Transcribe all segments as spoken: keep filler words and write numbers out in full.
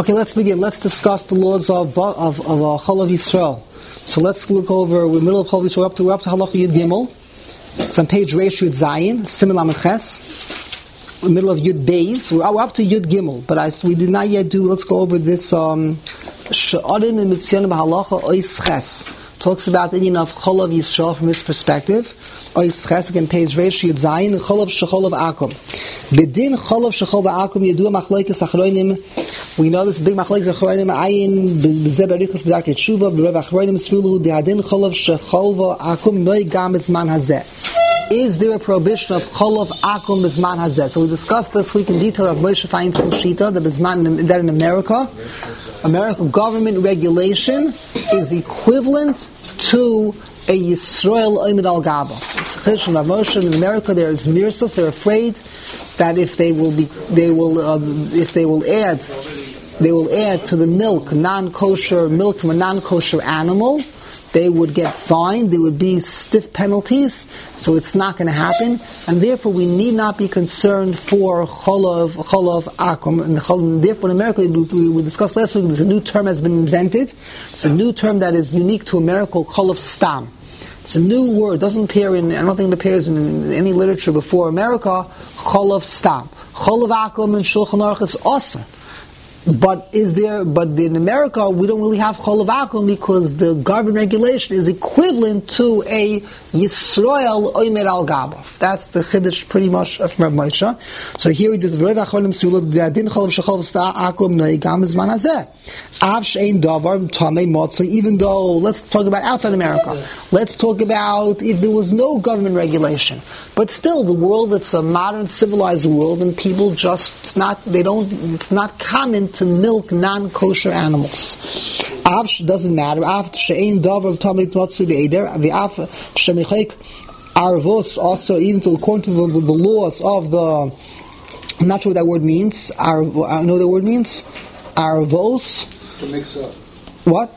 Okay, let's begin. Let's discuss the laws of of of uh, Chalav Yisrael. So let's look over. We're in the middle of Chalav Yisrael. We're up to we're up to Halacha Yud Gimel. It's on page Reish Yud Zayin, Siman Lamed Ches. In the middle of Yud Beis. We're up to Yud Gimel, but I, we did not yet do. Let's go over this. Um, She'adim and Mitzion b'Halacha Ois Ches talks about the Indian of Chalav Yisrael from his perspective. Ois Ches again, page Reish Yud Zayin. Chalav Shecholav Akum. Bedin Chalav Shecholav Akum Yedua Machlokes Achronim. We know this big machlokes Achronim Ayin B'Zeh B'Arichos B'Darkei Tshuva B'Rev Achronim Svilu De'adin Chalav Shecholav Akum Noi Gam B'Zman Hazeh. Is there a prohibition of Cholav Akum B'Zman Hazeh? So we discussed this week in detail of Moshe Feinstein Shita, the B'Zman that in America, American government regulation is equivalent to a Yisrael Oimid Al Gabah. It's a chiddush of Moshe in America. There is mirsus. They're afraid that if they will be, they will, uh, if they will add, they will add to the milk non-kosher milk from a non-kosher animal, they would get fined. There would be stiff penalties. So it's not going to happen, and therefore we need not be concerned for cholav cholav akum. And, the, and therefore, in America, we, we discussed last week. There's a new term has been invented. It's a new term that is unique to America, cholav stam. It's a new word. It doesn't appear in. I don't think it appears in, in any literature before America. Cholav stam. Cholav akum and Shulchan Aruch is awesome. But is there? But in America, we don't really have cholav akum because the government regulation is equivalent to a Yisrael oimer al gabav. That's the chiddush pretty much of Rav Moshe. So here we does very achronim siulot de'adin cholav shecholav sta akum noigam zman hazeh. Av she'ein davar tamei motzei. Even though, let's talk about outside America. Let's talk about if there was no government regulation, but still the world, it's a modern civilized world, and people just it's not they don't it's not common to milk non-kosher animals. Av doesn't matter. Av she'ein davar tamei motzei be'eder v'af shemichek arvos also, even to according to the, the, the laws of the. I'm not sure what that word means. Ar, I know what the word means. Arvos. To mix up. What?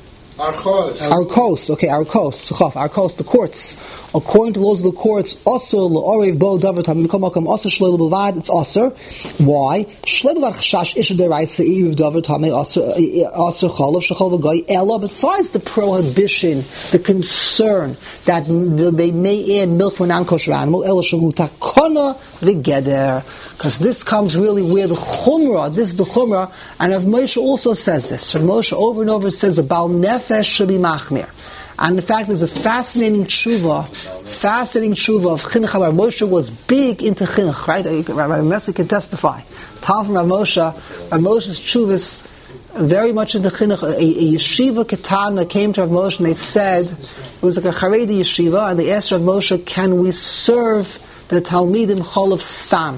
Arkos. Arkos. Okay, Arkos. Arkos. The courts. According to the laws of the courts, also l'orev bo davar tamim komakam also shleil b'vad. It's also. Why? Shleil b'vad chashash isha deraisa iriv davar tamim also also cholav shechol v'goy ella. Besides the prohibition, the concern that they may add milk for a non-kosher animal, ella shahu takona v'geder, because this comes really where the chumrah. This is the chumrah, and Rav Moshe also says this. So Moshe over and over says the bal nefesh should be machmir. And in fact, there's a fascinating tshuva, fascinating tshuva of chinuch. Rav Moshe was big into chinuch, right? Rabbi Messi can testify. Tal from Rav Moshe, Rav Moshe's tshuva is very much into chinuch. A, a yeshiva ketana came to Rav Moshe and they said, it was like a Haredi yeshiva, and they asked Rav Moshe, can we serve the Talmidim cholav stam?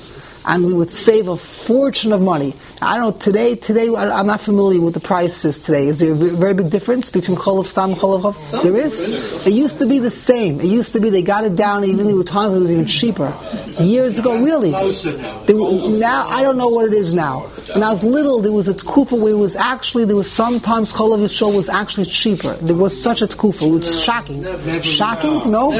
And we would save a fortune of money. I don't know, today, today I'm not familiar with the prices today. Is there a very big difference between cholav stam and cholav chav? There is? It used to be the same. It used to be, they got it down, even there were times it was even cheaper. Years ago, really. They were, now, I don't know what it is now. When I was little, there was a tkufa where it was actually, there was sometimes cholav Yisrael was actually cheaper. There was such a tkufa. It was shocking. Shocking? No?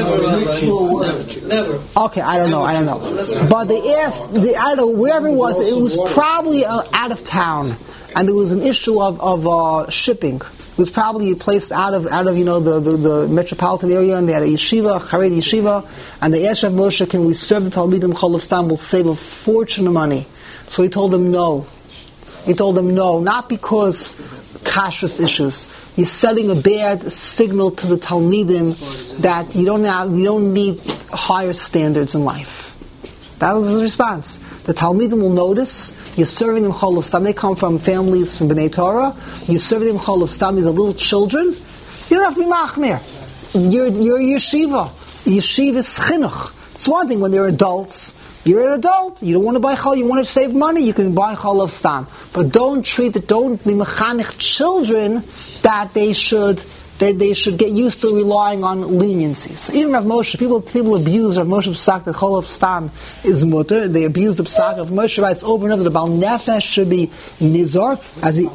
Never. Okay, I don't know, I don't know. But they asked, they, I don't know, wherever it was, it was probably uh, out of town, and there was an issue of, of uh, shipping. It was probably placed out of, out of you know, the, the, the metropolitan area, and they had a yeshiva, a Haredi yeshiva, and they asked Rav Moshe, can we serve the Talmidim cholav stam? We'll save a fortune of money. So he told them no. He told them no, not because kashrus issues. You're setting a bad signal to the Talmidim that you don't have, you don't need higher standards in life. That was his response. The Talmidim will notice you're serving them cholav stam. They come from families from Bnei Torah. You're serving them cholav stam. These are little children. You don't have to be machmir. You're you're a yeshiva. Yeshiva is chinuch. It's one thing when they're adults. You're an adult. You don't want to buy chol. You want to save money. You can buy cholav stam. But don't treat it. Don't be mechanech children that they should. They, they should get used to relying on leniency. So even Rav Moshe, people people abuse Rav Moshe Psak that cholav stam is mutter. They abuse the Psak. Rav Moshe writes over and over the bal nefesh should be nizar, as he,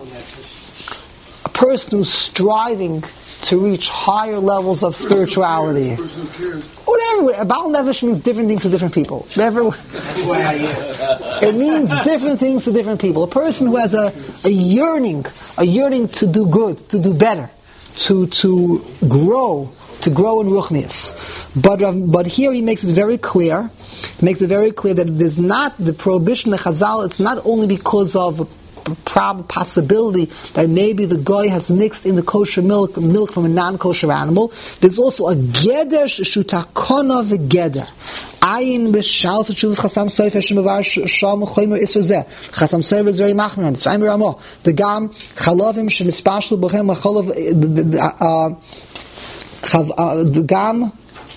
a person who's striving to reach higher levels of spirituality. Whatever. A Baal Nefesh means different things to different people. Whatever. That's why I asked. It means different things to different people. A person who has a, a yearning, a yearning to do good, to do better, to to grow, to grow in Ruchnius. But um, but here he makes it very clear, makes it very clear that it is not the prohibition of Chazal. It's not only because of prob- possibility that maybe the guy has mixed in the kosher milk milk from a non-kosher animal. There's also a geder shutakona v'geder. Ayin b'shal tzuvus chasam sofer shemavar sham chomer iser zeh. Chasam sofer is very machman. Tzayim b'ramo. The gam chalavim shemispashlu b'chem chalav the gam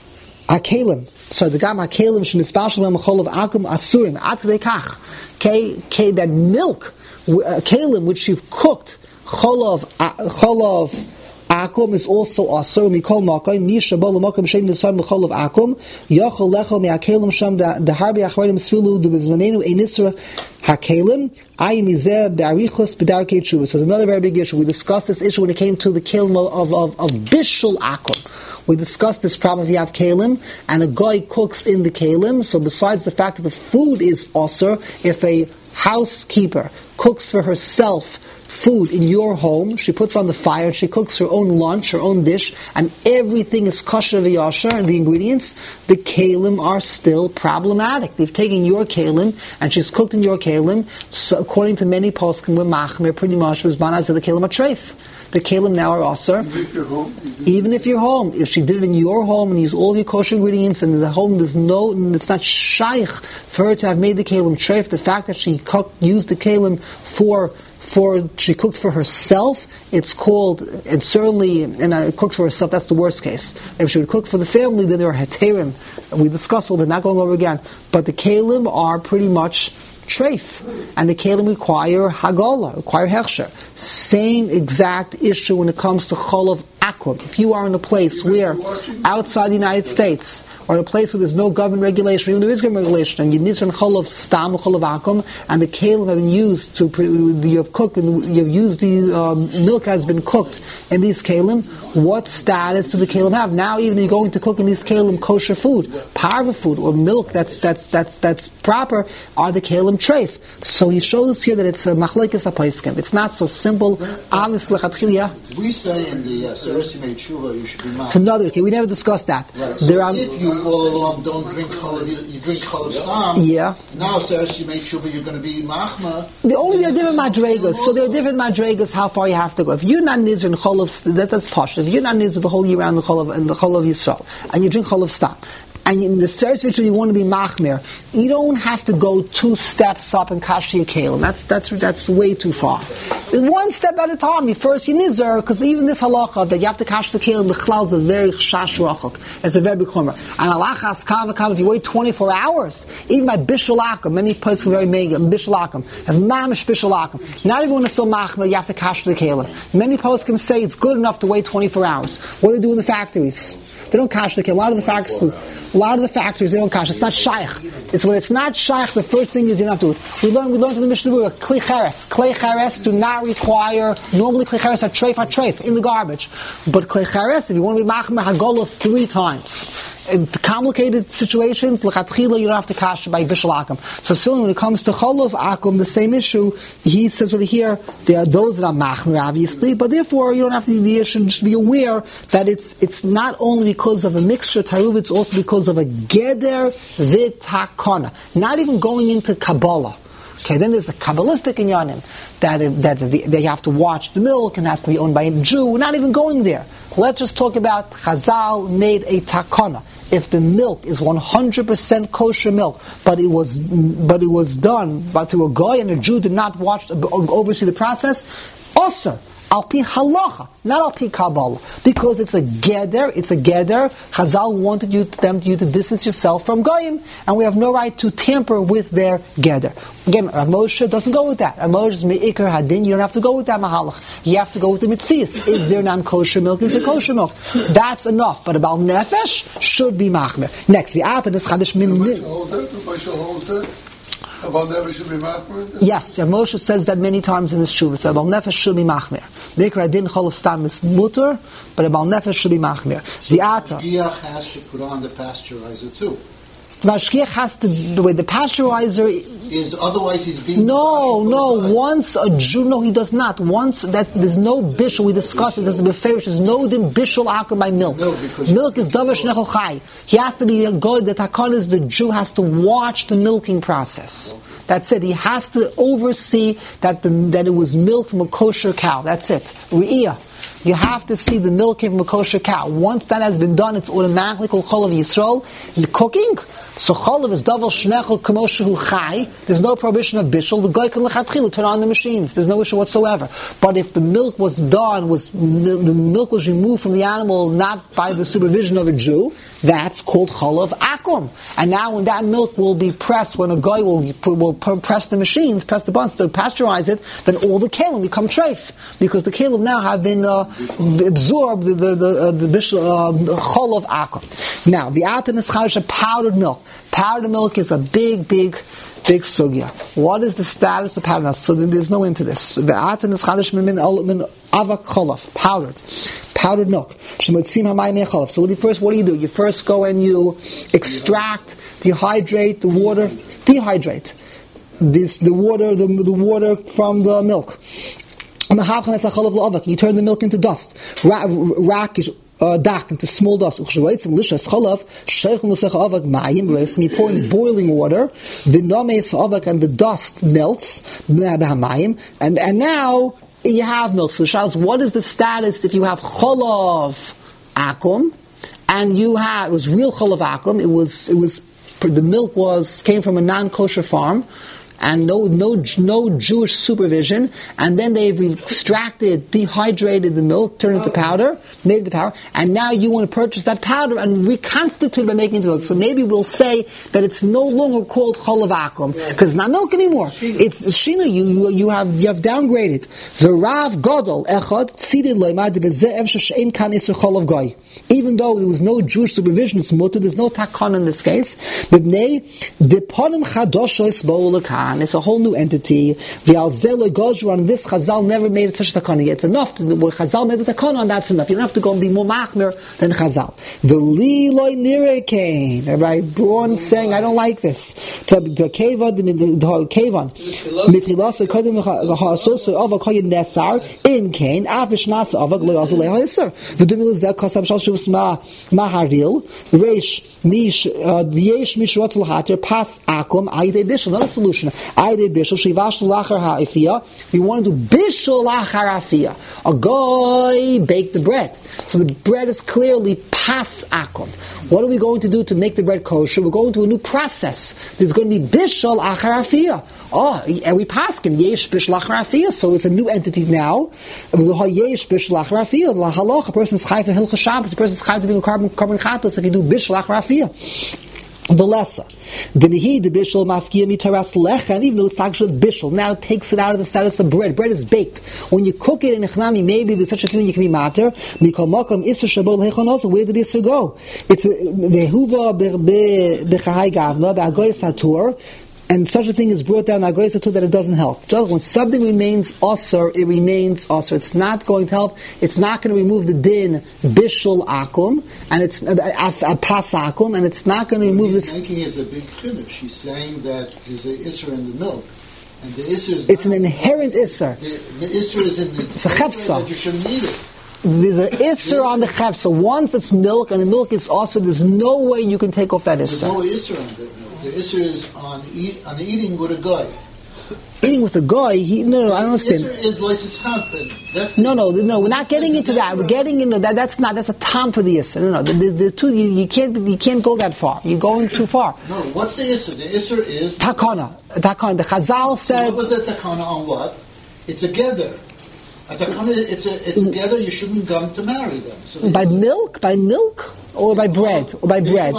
hakelim. So the gam hakelim shemispashlu b'chem chalav akum asurim ad k'dei kach. Okay, that milk. A kalim which you've cooked, cholav, cholav akum is also asur mikol makom. Misha bol makom shein nisar mecholav akum. Yachol lechol mi akalim sham da harbi achronim sfilu du bezmanenu einisra hakalim. Ayim izeh be'arichos b'darkei tshuva. So another very big issue. We discussed this issue when it came to the kalim of of of bishul akum. We discussed this problem if you have kalim and a guy cooks in the kalim. So besides the fact that the food is asur, if a housekeeper cooks for herself food in your home, she puts on the fire, she cooks her own lunch, her own dish, and everything is kosher v'yasher, and the ingredients, the kalim are still problematic. They've taken your kalim, and she's cooked in your kalim, so according to many poskim, with machmer, pretty much, was banaz the kalim atreif. The kalim now are asur. Even if you're home? Even if you're home. If she did it in your home and used all of your kosher ingredients and in the home there's no, it's not shaykh for her to have made the kalim treif. The fact that she cooked, used the kalim for, for, she cooked for herself, it's called, and certainly, and uh, cooked for herself, that's the worst case. If she would cook for the family, then there are heterim. We discussed all that, not going over again. But the kalim are pretty much treif, and the kalim require hagala, require hechsher. Same exact issue when it comes to cholav akum. If you are in a place where, outside the United States, or in a place where there's no government regulation, even there is government regulation, and you need some cholav stam, cholav akum, and the kalim have been used to, you have cooked, and you have used the um, milk has been cooked in these kalim, what status do the kalim have? Now even you're going to cook in these kalim kosher food, parva food, or milk that's that's that's that's proper, are the kalim treif. So he shows here that it's a machlekes hapaiskim. It's not so simple. Obviously, lechatchil, we say in the Seresi Mei Tshuva you should be mad. it's another. Okay, we never discussed that. Right. So there are, if you all along don't drink cholav, you, you drink cholav stam. Yeah. Now Seresi Mei Tshuva you're going to be machma. The only there are different madregas. So there are different madregas. How far you have to go. If you're not nizr in cholav, that, that's posh. If you're not nizr the whole year round the cholav and the cholav Yisrael, and you drink cholav stam, and in the service ritual you want to be machmir, you don't have to go two steps up and kashi kalim. That's that's that's way too far. One step at a time. You first you nizar, because even this halacha that you have to kashi the kalim, the chlal is a very shash rachok. It's a very big chomer. And halachas kav kav. If you wait twenty-four hours, even by bishul akum, many places are very mega bishul akum have mamish bishul akum. Not even when it's so machmir, you have to kashi the kalim. Many poskim say it's good enough to wait twenty-four hours. What do they do in the factories? They don't kashi the kalim. A lot of the factories. A lot of the factories, they don't cash. It's not shaykh. It's when it's not shaykh, the first thing is you don't have to do it. We learned, we learned in the Mishnah Berurah, Kli Cheres. Kli Cheres do not require, normally Kli Cheres are treif, are treif, in the garbage. But Kli Cheres, if you want to be machmer hagolah three times, in complicated situations, l'chatchila, you don't have to cash by bishul akum. So still, when it comes to cholav akum, the same issue, he says over here, there are those that are machmer, obviously, but therefore, you don't have to, you should just be aware that it's it's not only because of a mixture taruv, it's also because of a geder v'takona. Not even going into Kabbalah. Okay, then there's a Kabbalistic inyanim that that they have to watch the milk and has to be owned by a Jew. We're not even going there. Let's just talk about Chazal made a takana. If the milk is one hundred percent kosher milk, but it was but it was done by through a guy and a Jew did not watch oversee the process, also al pi halacha, not al pi Kabbalah, because it's a geder, it's a geder. Chazal wanted you, them, you to distance yourself from goyim, and we have no right to tamper with their geder. Again, Rav Moshe doesn't go with that. Rav Moshe is me'ikar hadin. You don't have to go with that mahalach. You have to go with the mitzias. Is there non-kosher milk? Is there kosher milk? That's enough. But about nefesh should be machmer. Next, the ata this chadish min. Yes, Rav Moshe says that many times in this tshuva. So about nefesh should be machmer. Nikra Adin Cholav Stam is mutter, but a Baal Nefesh should be machmir. The Ata. Mashgiach has to put on the pasteurizer too. The Mashgiach has to, the way the pasteurizer is, otherwise he's being... No, no, once a Jew, no, he does not. Once that there's no bishul, we discussed it, there's a beferish, there's no din bishul akum by milk. No, milk is davar shnechol chai. He has to be a god, the takon is the Jew has to watch the milking process. That's it. He has to oversee that the, that it was milk from a kosher cow. That's it. Re'iyah. You have to see the milking from a kosher cow. Once that has been done, it's automatically called Cholav Yisrael. In the cooking, so Cholav is davar shnechel k'moshehu chai. There's no prohibition of bishul. The guy can lechatchila turn on the machines. There's no issue whatsoever. But if the milk was done, was the milk was removed from the animal not by the supervision of a Jew, that's called Cholav Akum. And now when that milk will be pressed, when a guy will will press the machines, press the buttons to pasteurize it, then all the kalim become treif. Because the kalim now have been uh, absorbed the the the, uh, the uh, Cholav Akum. Now, the Atan is Chadash, powdered milk. Powdered milk is a big, big, big sugya. What is the status of powdered milk? So there's no into this. The Atan is Chadash min min avak cholav, powdered. Powdered milk. So what do you first, what do you do? You first go and you extract, dehydrate the water, dehydrate this, the water, the, the water from the milk. You turn the milk into dust. Rack is Uh, dak into small dust. You pour in boiling water, the and the dust melts, and and now you have milk. So, Charles, what is the status if you have cholav akum, and you have it was real cholav akum? It was it was the milk was came from a non-kosher farm. And no, no, no Jewish supervision, and then they've extracted, dehydrated the milk, turned it into powder, made it into powder, and now you want to purchase that powder and reconstitute it by making it into milk. So maybe we'll say that it's no longer called cholav akum because it's not milk anymore. It's shina. You, you you have you have downgraded. The Rav Gadol echad tzidin loymad bezeh efshe she'ein kan iser cholav goy. Even though there was no Jewish supervision, it's mutter. There's no takon in this case. B'nei deponim chadoshes bo'ulakan. It's a whole new entity. The Alzela Gojru on this Chazal never made such a takana. It's enough to what Chazal made a takana on. That's enough. You don't have to go and be more machmer than Chazal. The Liloi Nirekain. Rabbi Braun saying, I don't like this. To the Kevan, the Kevan, Mitchilas Kodim Hasoso Ava Koyin Nesar in Kain Apish Nasa Ava Gloyazale Haiser. The Dumilas that Kosam Shashus Ma Maharil Reish Mish Yesh Mishrotel Hatter Pas Akum Aide Bishel. Another solution. Aide Bishel Shivash Lachar Ha'ifia. We want to do Bishel Lachar Ha'ifia. A guy baked the bread. So the bread is clearly Pas Akum. What are we going to do to make the bread kosher? We're going to a new process. There's going to be Bishel Lachar Ha'ifia. Oh, and we paskin Yesh Bishel Lachar Ha'ifia. So it's a new entity now. Yesh Bishel Lachar Ha'ifia. La Halach. A person's chayv for Hilchah Shabbos. A person's chayv to be a carbon carbon chatos if you do Bishel Lachar Ha'ifia. The lesser. The Nehi, the Bishul, Mafkia, Mitaras, Lechan, even though it's actually Bishul, now it takes it out of the status of bread. Bread is baked. When you cook it in Echnami, maybe there's such a thing you can be matter. Mikol Mokom, Isser Shabol, Hechon also, where did Isser go? It's a Behuva, Bechahai Gavna, Be'agoy Satur, and such a thing is brought down Agoy Satur that it doesn't help. Just when something remains osir, it remains osir. It's not going to help. It's not going to remove the din bishul akum, and it's a, a, a pas akum, and it's not going to remove this. What he's making is a big chiddush. She's saying that there's an isser in the milk, and the isser is it's an inherent isser. The, the isser is in the. It's a chefsa. You shouldn't eat it. There's an isser on the chefsa. Once it's milk, and the milk is also, there's no way you can take off that isser. There's no isser on the milk. The isser is on eat, on eating with a guy. Eating with a guy, he, no, no, I don't understand. The isser is like it's happened. No, no, no, we're not getting into that. We're getting into that. That's not, that's a time for the isser. No, no, the, the, the two, you, you can't, you can't go that far. You're going too far. No, what's the isser? The isser is takana. Takana. The Chazal said. What was the takana on what? It's a gather. A takana, it's a, it's a gather. You shouldn't come to marry them. So by milk, by milk. Or by bread, or by bread,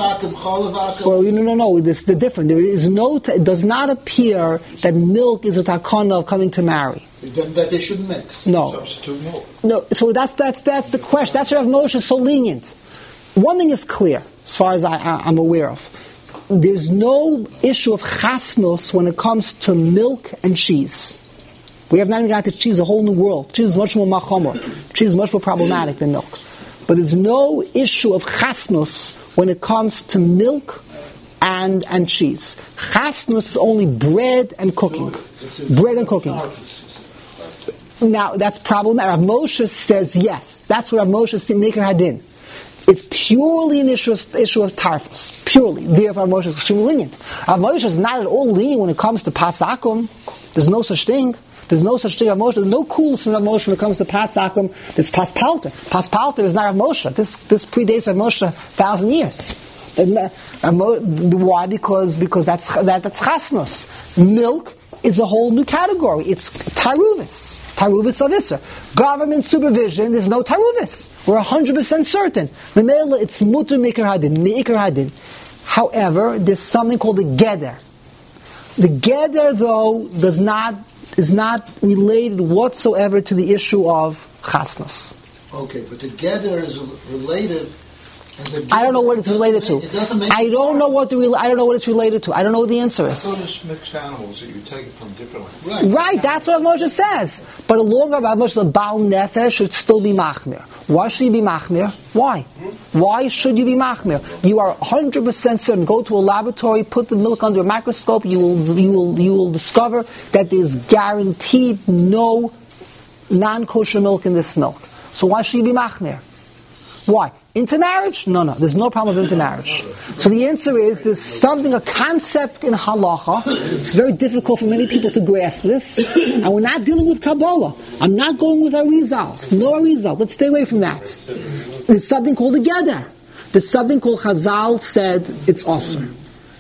or no, no, no. This the different. There is no. It does not appear that milk is a takana of coming to marry. Then that they should mix. No, substitute milk. No. So that's that's that's the question. That's why Rav Moshe is so lenient. One thing is clear, as far as I, I, I'm aware of. There's no issue of chasnos when it comes to milk and cheese. We have not even got to cheese, a whole new world. Cheese is much more machomor. Cheese is much more problematic than milk. But there's no issue of chasnus when it comes to milk and and cheese. Chasnus is only bread and cooking. Bread and cooking. Now, that's problematic. Rav Moshe says yes. That's what Rav Moshe says, Maker Hadin. It's purely an issue of, issue of tarfus. Purely. Therefore, Rav Moshe is extremely lenient. Rav Moshe is not at all lenient when it comes to pasakum. There's no such thing. There's no such thing Rav Moshe. There's no coolness in Rav Moshe when it comes to pasakum. There's paspalter. Paspalter is not Rav Moshe. This this predates Rav Moshe a thousand years. Why? Because because that's that, that's chasnus. Milk is a whole new category. It's taruvis. Taruvis of Isser. Government supervision, there's no taruvis. We're one hundred percent certain. Memela, it's mutter meikar hadin, meikar hadin. However, there's something called the geder. The geder, though, does not is not related whatsoever to the issue of chasnus. Okay, but the geder is related. I don't know what it's related to. It doesn't make I don't know what the re- I don't know what it's related to. I don't know what the answer is. I thought it's mixed animals that you take it from differently. Right, right that's what Moshe says. But along with Moshe, the Baal Nefesh should still be machmir. Why should you be machmir? Why? Why should you be machmir? You are one hundred percent certain. Go to a laboratory, put the milk under a microscope. You will you will you will discover that there's guaranteed no non-kosher milk in this milk. So why should you be machmir? Why? Intermarriage? No, no. There's no problem with intermarriage. So the answer is there's something, a concept in halacha. It's very difficult for many people to grasp this. And we're not dealing with Kabbalah. I'm not going with Arizal. No Arizal. Let's stay away from that. There's something called a geder. There's something called Chazal said it's awesome.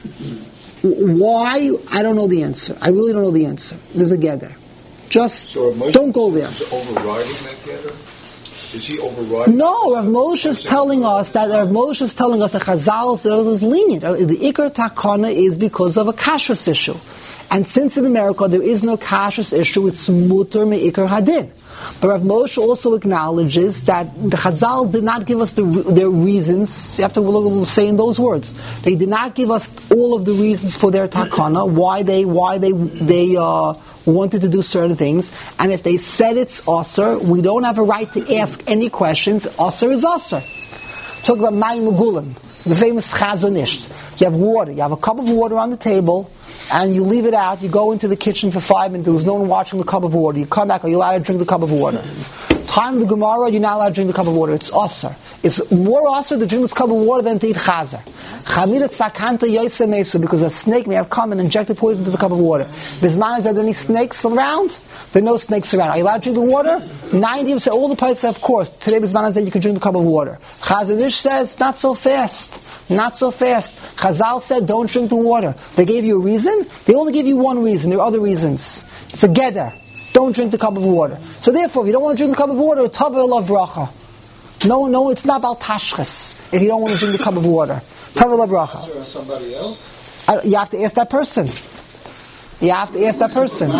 Why? I don't know the answer. I really don't know the answer. There's a geder. Just so don't go there. Is overriding that geder? Is he overriding? No, Rav Moshe is telling us that Rav Moshe is telling us that Chazal is lenient. The Iker Takana is because of a kashrus issue, and since in America there is no kashrus issue, it's muter me'ikar hadin. But Rav Moshe also acknowledges that the Chazal did not give us the, their reasons. You have to say in those words. They did not give us all of the reasons for their takana, why they why they they uh, wanted to do certain things. And if they said it's osir, we don't have a right to ask any questions. Osir is osir. Talk about Mayim Megulim, the famous Chazon Ish. You have water. You have a cup of water on the table, and you leave it out. You go into the kitchen for five minutes. There's no one watching the cup of water. You come back. Are you allowed to drink the cup of water? Time of the Gemara, you're not allowed to drink the cup of water. It's osir. It's more osir to drink this cup of water than to eat chazer. Chamirat sakanta yoyse mesu, because a snake may have come and injected poison into the cup of water. Bisman, is there any snakes around? There are no snakes around. Are you allowed to drink the water? ninety percent, all the parts say, of course. Today Bisman said you can drink the cup of water. Chazon Ish says, not so fast. Not so fast. Chazal said, don't drink the water. They gave you a reason? They only give you one reason. There are other reasons. It's a geder. Don't drink the cup of water. So therefore, if you don't want to drink the cup of water, tava love bracha. No, no, it's not about tashchis. If you don't want to drink the cup of water, tava love bracha. Is there somebody else? Uh, you have to ask that person. You have to ask that person.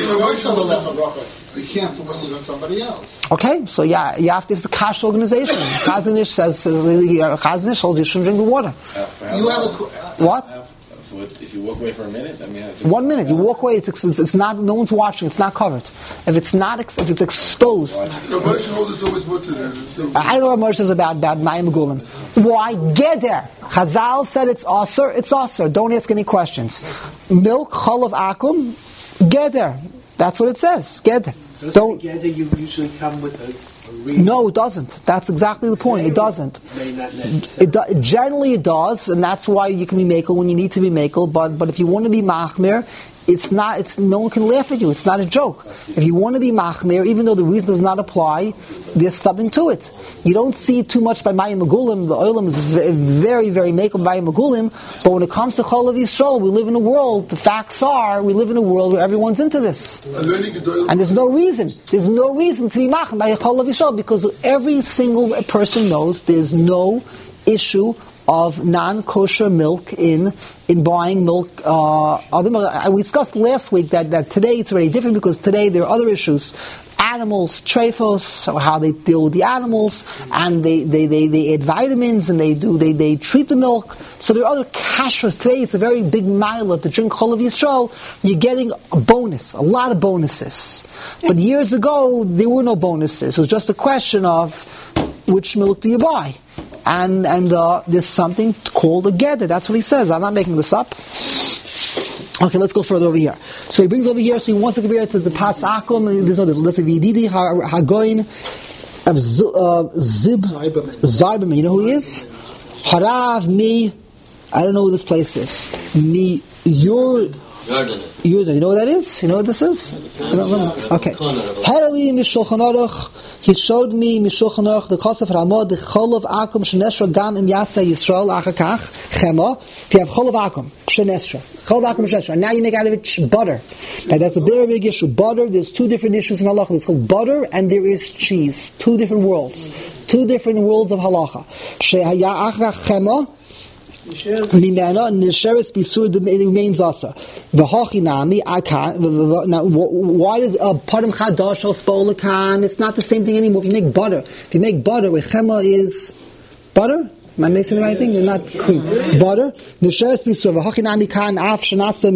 You can't force it on somebody else. Okay, so yeah, you have to ask the Kash organization. Chazon Ish says, says Chazon Ish holds you shouldn't drink the water. Uh, for how You long? have a qu- What? Uh, for, if you walk away for a minute, I mean, it's One minute, you walk away. It's, it's it's not. No one's watching. It's not covered. If it's not, ex- if it's exposed, The Moshe holder is always mutter then. I don't know what Moshe says about about Mayim Megulim. Why get there? Chazal said it's osir. It's osir. Don't ask any questions. Milk chalav akum, get there. That's what it says. Get there. Doesn't Don't. together you usually come with a, a reason? No, it doesn't. That's exactly the point. It doesn't. May not necessarily. It do, generally it does, and that's why you can be makel when you need to be makel. But but if you want to be machmir, it's not. It's no one can laugh at you. It's not a joke. If you want to be machmir, even though the reason does not apply, there's something to it. You don't see it too much by Mayim Megulim. The olam is very very makel by Mayim Megulim. But when it comes to Cholav Yisrael, we live in a world. The facts are, we live in a world where everyone's into this. And there's no reason. There's no reason to be machmir by Cholav Yisrael, because every single person knows there's no issue of non-kosher milk in in buying milk. Uh, other milk. We discussed last week that, that today it's very different, because today there are other issues. animals, trephos, or how they deal with the animals, and they, they, they, they add vitamins, and they do they, they treat the milk. So there are other kashrus. Today it's a very big mile to drink Chol of Yisrael. You're getting a bonus, a lot of bonuses. But years ago, there were no bonuses. It was just a question of which milk do you buy. And and uh, there's something called a geder. That's what he says. I'm not making this up. Okay, let's go further over here. So he brings over here, so he wants to compare it to the Pas Akum. There's no, there's a Vididi, Hagoin, of Zib, Zarberman. You know who he is? Harav, me, I don't know who this place is. Me, your... You know what that is? You know what this is? Okay. Herali Mishulchan Aruch. He showed me Mishulchan Aruch the Kosef Ramah the Cholov Akum Shenesra Gam Im Yasa Yisrael Achakach Chema. If you have Cholov Akum Shenesra, Cholov Akum Shenesra, now you make out of it butter. Now that's a very big issue. Butter. There's two different issues in halacha. It's called butter and there is cheese. Two different worlds. Two different worlds of halacha. Shehaya Achakach Chema. Mimena nisheres bisur remains also. V'hochinami I can't. Now, why does a parim chadash or spola can? It's not the same thing anymore. If you make butter, if you make butter, where chema is butter. Am I mixing the right thing? You're not cream. Butter. Nisheres bisur v'hochinami can af shenasa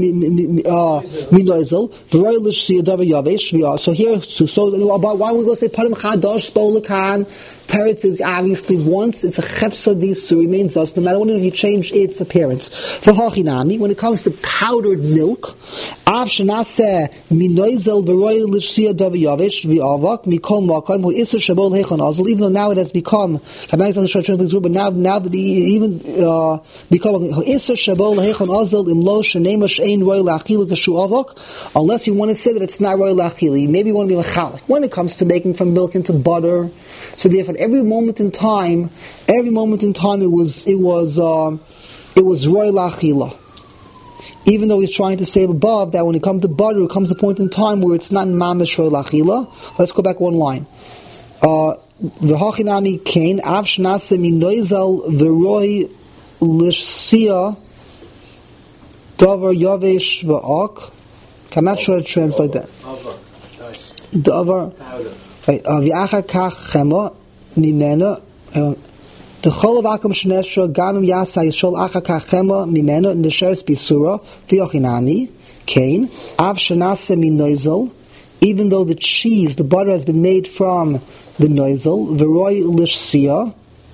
minoizel v'roy l'shiyah davar yavesh. So here, so, so about why we go say parim chadash spola can? Teretz is obviously once it's a chefsadi, so remains us no matter what if you change its appearance. V'hachinami, when it comes to powdered milk, av shenaseh minoizel v'roy l'shiyah davar yavesh v'avak mikol makam hu iser shabol heichon azul. Even though now it has become, I'm not sure but now now that he even uh, become hu iser shabol heichon azul im lo shenema shein roy la'achila kashu avak. Unless you want to say that it's not roy la'achila, maybe you want to be mechalik when it comes to making from milk into butter. So therefore, every moment in time, every moment in time, it was it was uh, it was roy la'achila. Even though he's trying to say above that when it comes to butter, it comes a point in time where it's not mamish roy la'achila. Let's go back one line. V'hachinami kain av shnase minoizal v'roy l'shia davar yavesh v'ak. I'm not sure how to translate that. Davar. V'achar kach chema mimena the chol of akum shnesra gamim yasa yishol achar kach chema mimena nesheres bisura v'yochinami kain av shenase minoizel. Even though the cheese, the butter has been made from the noisel, v'roy lishsia.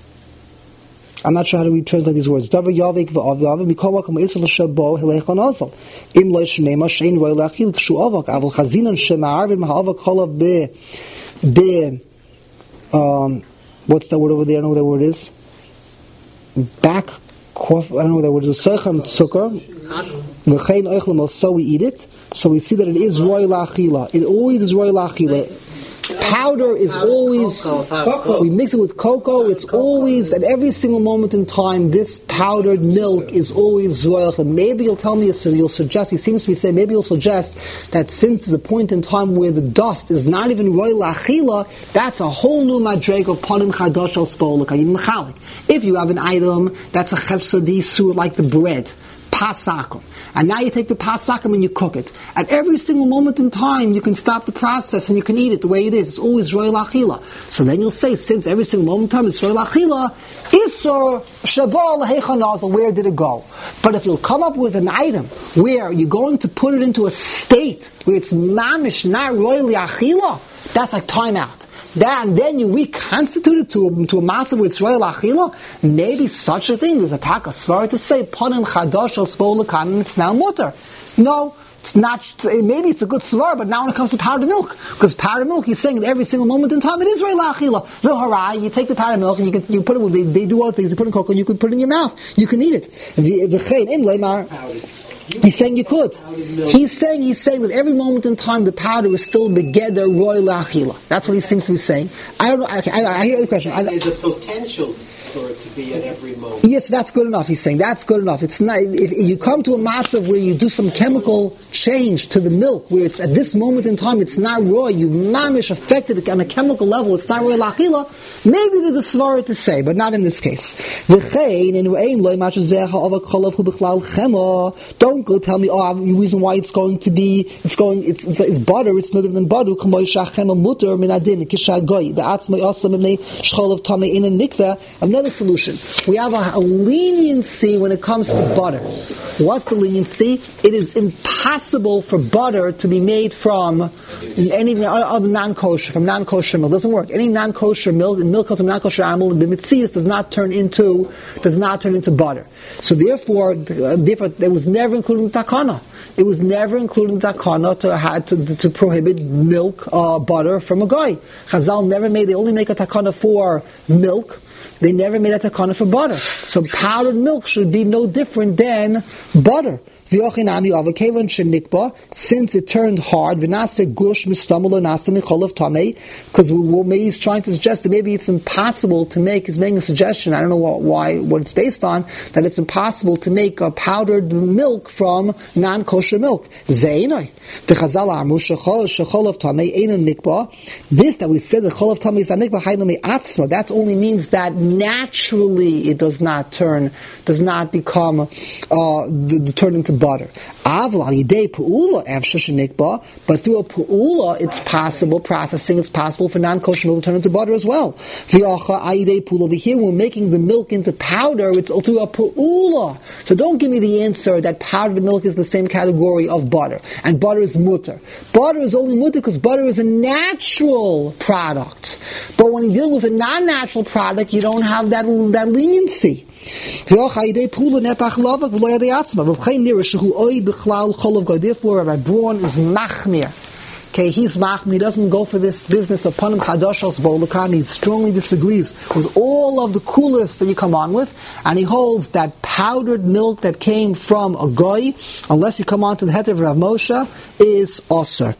I'm not sure how to we translate these words. Davar yavik v'av mikol wakom isel shabo hilechon azal im lo shnema shein roy lachil kshu avak aval chazinon shema'arvin ma'avak cholav be be um what's that word over there? I don't know what that word is. Back kof. I don't know what that word is. Sechem tzukar v'chein oichlem. So we eat it. So we see that it is roy lachila. It always is roy lachila. Powder is always, cocoa. We mix it with cocoa, it's always, at every single moment in time, this powdered milk is always royal. Maybe you'll tell me, you'll suggest, he seems to be saying, maybe you'll suggest that since there's a point in time where the dust is not even royal achila, that's a whole new madreg of panim chadosh al spolak, mechalik. If you have an item that's a chefsadi sur like the bread, pasakum. And now you take the pasakum and you cook it. At every single moment in time, you can stop the process and you can eat it the way it is. It's always royal achila. So then you'll say, since every single moment in time it's royal achila, isur shabal heichon, where did it go? But if you'll come up with an item where you're going to put it into a state where it's mamish, not royally achila, that's like timeout. That, and then you reconstitute it to a, to a matzah with Israel Achila, maybe such a thing. There's a taka svara to say, Ponim Chadosh al Spolakan, and it's now mutter. No, it's not, maybe it's a good svara, but now when it comes to powdered milk, because powdered milk, he's saying at every single moment in time, it is Israel Achila. V'harai, you take the powdered milk, and you can, you put it with, they, they do other things, you put it in cocoa, and you can put it in your mouth. You can eat it. V'chein, in leimar. He's saying you could. He's saying he's saying that every moment in time the powder is still begeder roy lachila. That's what he seems to be saying. I don't know. I, I, I hear the question. I, There's a potential for it to be at every moment. Yes, that's good enough. He's saying that's good enough. It's not. If you come to a matzav where you do some chemical change to the milk, where it's at this moment in time, it's not raw. You mamish affected it on a chemical level. It's not raw lachila. Maybe there's a svara to say, but not in this case. Don't go tell me, oh, the reason why it's going to be, it's going, it's it's, it's butter. It's not even butter. Another solution. We have a, a leniency when it comes to butter. What's the leniency? It is impossible for butter to be made from anything other non-kosher, from non-kosher milk. It doesn't work. Any non-kosher milk, milk comes from non-kosher animal, the mitzias does not turn into, does not turn into butter. So therefore, therefore, it was never included in the takana. It was never included in the takana to, had to, to prohibit milk, uh, butter from a guy. Chazal never made, they only make a takana for milk. They never made a takana for butter. So powdered milk should be no different than butter. Since it turned hard, because he's trying to suggest that maybe it's impossible to make, he's making a suggestion, I don't know what, why, what it's based on, that it's impossible to make a powdered milk from non-kosher milk. This that we said that cholav tamei is anikba, that only means that naturally it does not turn, does not become, uh, turn into butter. But through a pu'ula, it's possible, processing, it's possible for non-kosher milk to turn into butter as well. Over here, we're making the milk into powder, it's through a pu'ula. So don't give me the answer that powdered milk is the same category of butter, and butter is mutter. Butter is only mutter because butter is a natural product. But when you deal with a non-natural product, you don't have that, that leniency. Therefore, Rabbi Braun is machmir. Okay, he's machmir. He doesn't go for this business of panim chadashos b'olakan. He strongly disagrees with all of the coolest that you come on with, and he holds that powdered milk that came from a goy, unless you come on to the heter of Rav Moshe, is osur.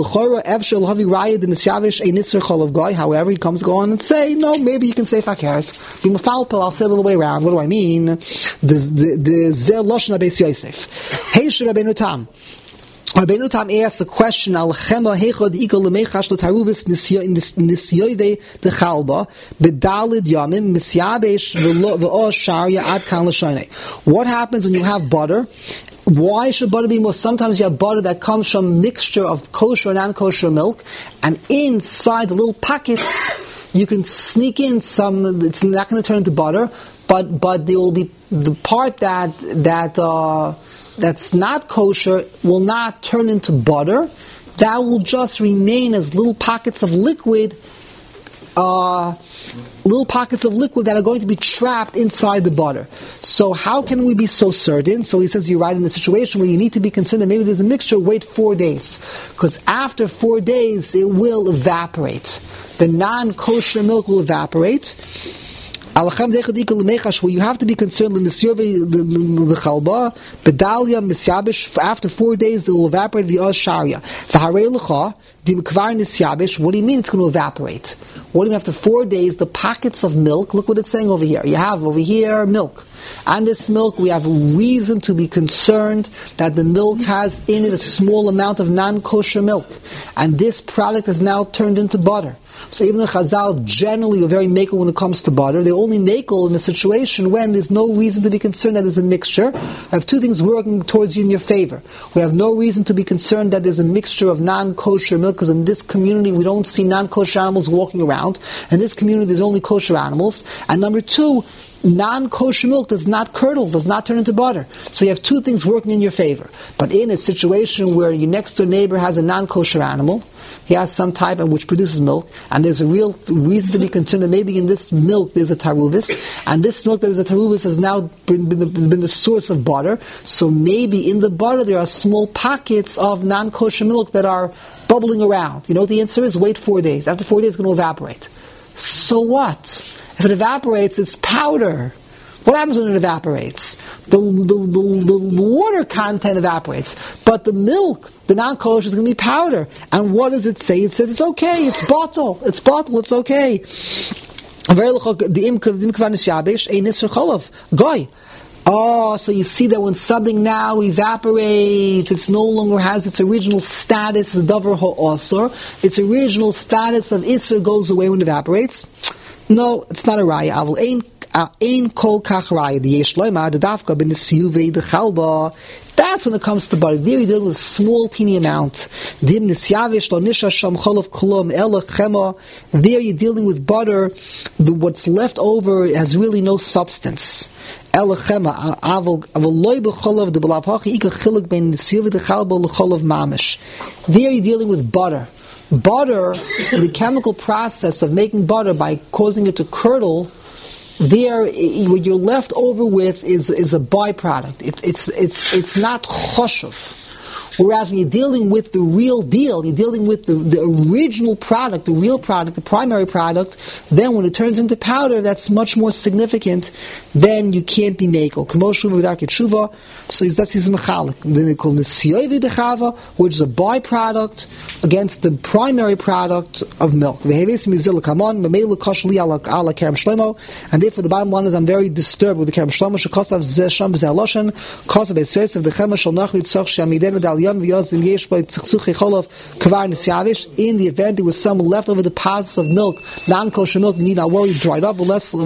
However, he comes to go on and say, no, maybe you can say fakert. B'mafalpel, I'll say it the other way around. What do I mean? The the zel loshen Beis Yosef. Hey, Rabbeinu Tam. Rabbeinu Tam asks a question, Al chema heichad ikol lemechash l'taruvis nisyoide de chalba bedalid yamim misyabesh v'o sharya ad kan l'shonei. What happens when you have butter? Why should butter be more? Sometimes you have butter that comes from a mixture of kosher and non-kosher milk, and inside the little packets you can sneak in some. It's not going to turn into butter, but but there will be the part that that. Uh, that's not kosher will not turn into butter. That will just remain as little pockets of liquid, uh, little pockets of liquid that are going to be trapped inside the butter. So how can we be so certain? So he says you're right in a situation where you need to be concerned that maybe there's a mixture, wait four days. Because after four days it will evaporate. The non-kosher milk will evaporate. Where you have to be concerned the chalba, bedalia, misyabish, after four days they will evaporate v'oz sharia. What do you mean it's going to evaporate? What do you mean after four days the pockets of milk, look what it's saying over here. You have over here milk. And this milk, we have reason to be concerned that the milk has in it a small amount of non-kosher milk. And this product is now turned into butter. So even the Chazal generally are very makel when it comes to butter. They're only makel in a situation when there's no reason to be concerned that there's a mixture. I have two things working towards you in your favor. We have no reason to be concerned that there's a mixture of non-kosher milk, because in this community we don't see non-kosher animals walking around. In this community there's only kosher animals. And number two, non-kosher milk does not curdle, does not turn into butter. So you have two things working in your favor. But in a situation where your next door neighbor has a non-kosher animal, he has some type of which produces milk, and there's a real reason to be concerned that maybe in this milk there's a taruvis, and this milk that is a taruvis has now been, been, the, been the source of butter, so maybe in the butter there are small pockets of non-kosher milk that are bubbling around. You know what the answer is? Wait four days. After four days it's going to evaporate. So what? If it evaporates, it's powder. What happens when it evaporates? The, the, the, the water content evaporates. But the milk, the non-kosher, is going to be powder. And what does it say? It says it's okay, it's bottle, it's bottle, it's okay. Goy. Oh, so you see that when something now evaporates, it no longer has its original status as davar ha'asur. Its original status of isur goes away when it evaporates. No, it's not a raya. Avol ein ein kol kach raya. The yesh loymar the dafka ben siyuvei the chalba. That's when it comes to butter. There you're dealing with a small, teeny amount. There you're dealing with butter. The, what's left over has really no substance. There you're dealing with butter. Butter, the chemical process of making butter by causing it to curdle, there, what you're left over with is is a byproduct. It, it's it's it's not choshev. Whereas when you're dealing with the real deal, you're dealing with the, the original product, the real product, the primary product, then when it turns into powder, that's much more significant, then you can't be mekel. So that's his mechalik. Then they call nisyovi dechava, which is a byproduct against the primary product of milk. And therefore the bottom line is I'm very disturbed with the kerem shlomo shekosav zeh sham b'zeh loshen kosav esoysev dechema shal nachri tzach she'amidenu dal in the event there was some leftover deposits of milk, non-kosher milk, you need not worry, dried up, and it's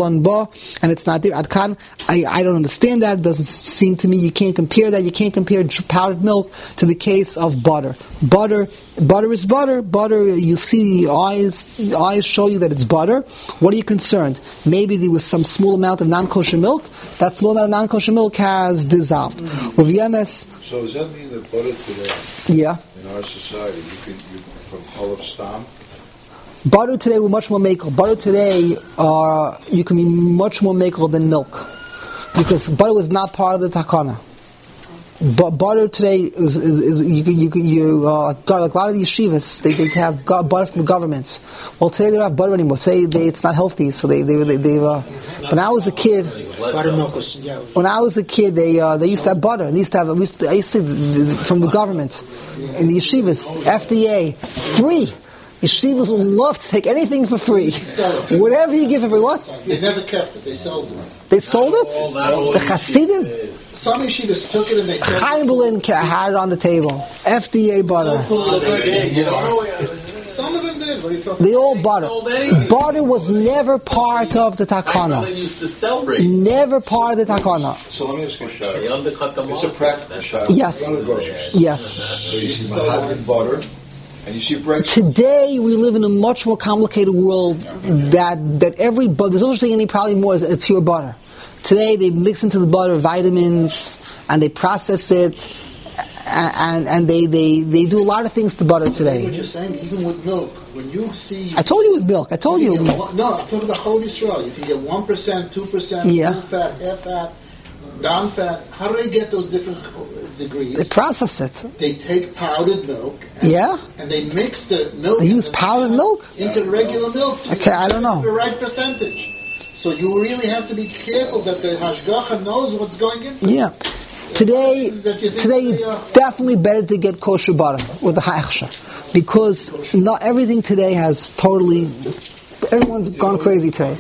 not there. Adkan, I, I don't understand that. It doesn't seem to me you can't compare that. You can't compare powdered milk to the case of butter. Butter, butter is butter. Butter, you see, eyes, eyes show you that it's butter. What are you concerned? Maybe there was some small amount of non-kosher milk. That small amount of non-kosher milk has dissolved. Mm-hmm. So does that mean that butter today, yeah, in our society, you can you from chalav stam? Butter today we're much more makel. Butter today, uh, you can be much more makel than milk, because butter was not part of the takana. But butter today is, is, is you can you can you uh, like a lot of the yeshivas they they have butter from the governments. Well, today they don't have butter anymore. Today they, it's not healthy, so they they they. they uh, when I was a kid, buttermilk was, yeah. When I was a kid, they uh, they used to have butter. They used to have we used to, I used to from the government in the yeshivas, F D A, free. Yeshivas will love to take anything for free. Whatever you give for free. What? They never kept it. They sold it. They sold it? The Hasidim? Some yeshivas took it and they sold Chaim Berlin had it on the table. F D A butter. Some of them did. What are you talking They all butter. Butter was never part of the takana. used to celebrate. Never part of the takana. So let me ask you a They shot. undercut them It's all. a practical shot. Yes. Go to the grocery store. Yes. So you see mahadrin butter, and you see bread. Today we live in a much more complicated world that that every butter, there's no such thing any probably more as pure butter. Today they mix into the butter vitamins and they process it and and they, they, they do a lot of things to butter about? today. What you're saying, even with milk, when you see... I told you with milk. I told you. can get one- no, I'm talking about Chol Yisrael. You can get one percent, two percent, Yeah. full fat, half fat, down fat. How do they get those different uh, degrees? They process it. They take powdered milk and, Yeah? and they mix the milk They and use the powdered fat milk? into regular milk to Okay, I don't know. the right percentage. So you really have to be careful that the hashgacha knows what's going in. Yeah. Today, today it's definitely better to get kosher butter with the ha'echsher, because not everything today has totally. Everyone's gone crazy today.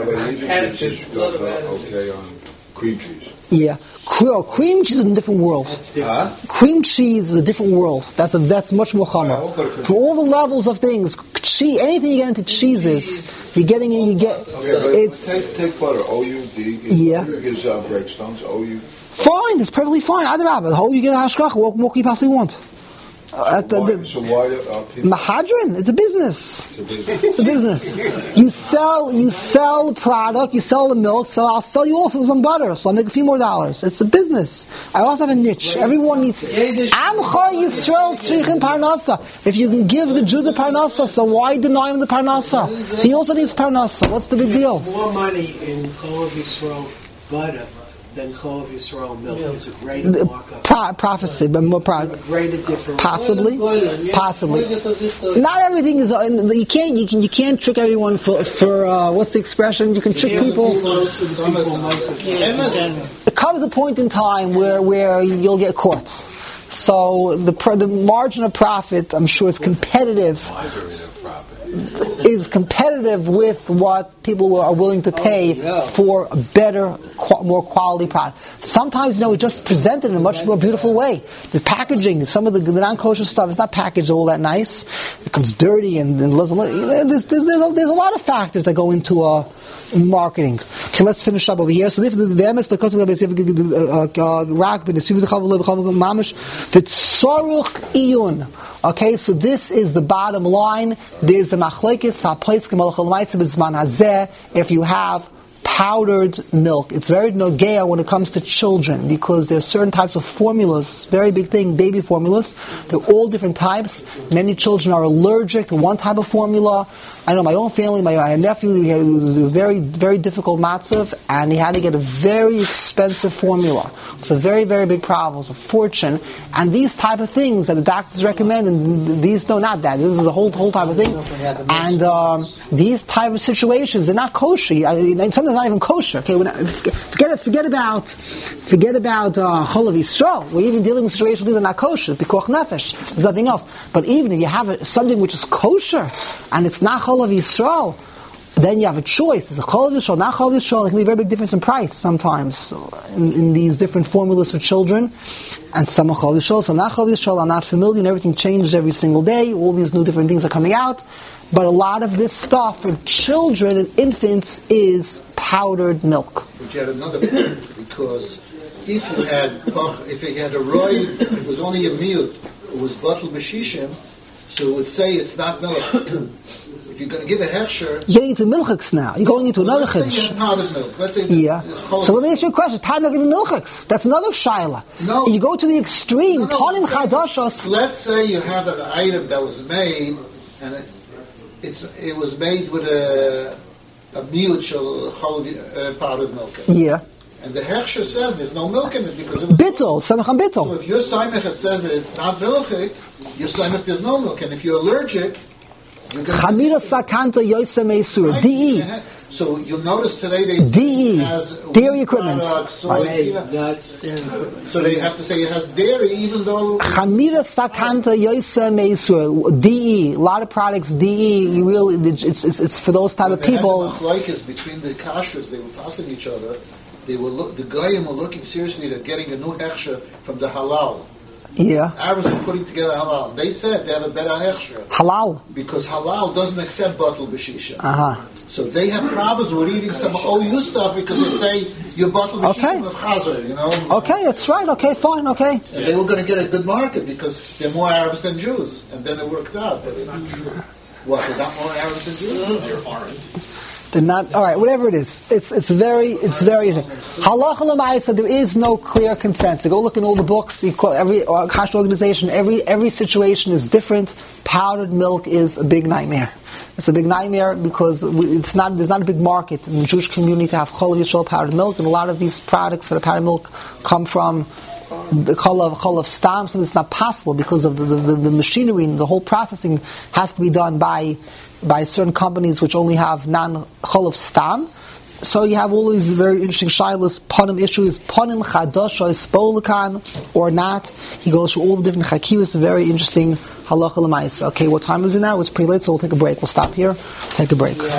Okay, on cream cheese. Yeah, Cre- cream cheese is a different world. Huh? Cream cheese is a different world. That's a, that's much more chamor. For all the levels of things, cheese, anything you get into cheeses, you're getting in. You get Okay, but it's take, take butter. O U D. Yeah. Gives out breakstones. O U. fine. It's perfectly fine. Either rabbit, how you get a hashgacha? What more can you possibly want? Uh, the, Why, the, so why are people? Mahadran, it's a business. It's a business. It's a business. You sell, you sell product, you sell the milk, so I'll sell you also some butter, so I'll make a few more dollars. It's a business. I also have a niche. Everyone needs. Amcha Yisrael tzrichim parnasa. If you can give the Jew the parnasa, so why deny him the parnasa? He also needs parnasa. What's the big deal? More money in Chol Yisrael butter than Chol Yisrael milk. It's a greater markup. Pro- prophecy, but more pro- A greater difference. possibly, possibly. Not everything is. You can't. You can. You can't trick everyone for. For uh, what's the expression? You can trick people. It comes a point in time where where you'll get caught. So the the margin of profit, I'm sure, is competitive. is competitive with what people are willing to pay Oh, yeah. for a better, qu- more quality product. Sometimes, you know, it's just presented in a much more beautiful way. The packaging, some of the, the non-kosher stuff is not packaged all that nice. It comes dirty and, and doesn't look- you know, there's, there's, there's, a, there's a lot of factors that go into uh, marketing. Okay, let's finish up over here. So, if the the M S the the tzoruch iyun. Okay, so this is the bottom line. There's a machlekes hapoiskim halachah l'maaseh b'zman hazeh. If you have powdered milk, it's very nogea when it comes to children, because there are certain types of formulas, very big thing, baby formulas. They're all different types. Many children are allergic to one type of formula. I know my own family, my, my nephew, he had, it was a very, very difficult matzav, and he had to get a very expensive formula. It's a very, very big problem. It's a fortune. And these type of things that the doctors recommend, and these, no, not that. This is a whole, whole type of thing. And um, these type of situations, they're not kosher. I mean, sometimes not even kosher. Okay, when I, forget it, forget about, forget about uh, cholav Yisrael. We're even dealing with situations where these are not kosher. Pikuach nefesh. There's nothing else. But even if you have a, something which is kosher and it's not cholav Yisrael, then you have a choice. Is it cholav Yisrael, not cholav Yisrael? There can be a very big difference in price sometimes in, in these different formulas for children. And some are cholav Yisrael, some not cholav Yisrael. I'm not familiar, and everything changes every single day. All these new different things are coming out. But a lot of this stuff for children and infants is powdered milk. But you had another point, because if you had if you had a roy, if it was only a mute, it was bottle b'shishim, so it would say it's not milk. If you're going to give a hechsher, you're getting into milchiks now. You're going into well, another let's say you chiddush. have powdered milk. Let's say Yeah. it's So cholav. let me ask you a question. Powdered milk even milchiks. That's another shaila. No. You go to the extreme. No, no, Ponim let's say- chadashos. Let's say you have an item that was made, and it, it's it was made with a a mute shel cholav uh, powdered milk. Yeah. And the hechsher says there's no milk in it because it was Bittel. Samacham So bittel. if your Saimach says that it's not milchik, your Saimach there's no milk. And if you're allergic, you're going Chamira sakanta yosem esur. D E. So you'll notice today they say D E. it has Dairy wheat equipment. products, soy, Egg, yeah. nuts, and So they have to say it has dairy, even though Chamira sakanta yosem esur. D E. A lot of products. D E. You really. It's it's it's for those type of they people. had the machlokes between the kashrus, they were passing each other. They were look, the goyim were looking seriously at getting a new hechsher from the halal. Yeah. Arabs were putting together halal. They said they have a better hechsher Halal. because halal doesn't accept bottle b'shisha. Uh huh. So they have problems with eating some O U stuff because they say your bottle of Okay. of chazer, you know. Okay, that's right. Okay, fine. Okay. And they were going to get a good market because they're more Arabs than Jews, and then it worked out. That's not true. What? They're not more Arabs than Jews? They're aren't. They're not. All right, whatever it is, it's it's very it's very. Halacha l'maisa, there is no clear consensus. Go look in all the books. You call every uh, kasher organization. Every every situation is different. Powdered milk is a big nightmare. It's a big nightmare because it's not. There's not a big market in the Jewish community to have cholav Yisrael powdered milk, and a lot of these products that are powdered milk come from the cholav cholav stam. So it's not possible because of the, the, the machinery and the whole processing has to be done by by certain companies which only have non cholav stam. So you have all these very interesting shilas, panim issues, panim chadasha is spolakan or not. He goes through all the different chakiris, very interesting halacha l'maisa. Okay, what time is it now? It's pretty late, so we'll take a break. We'll stop here, take a break.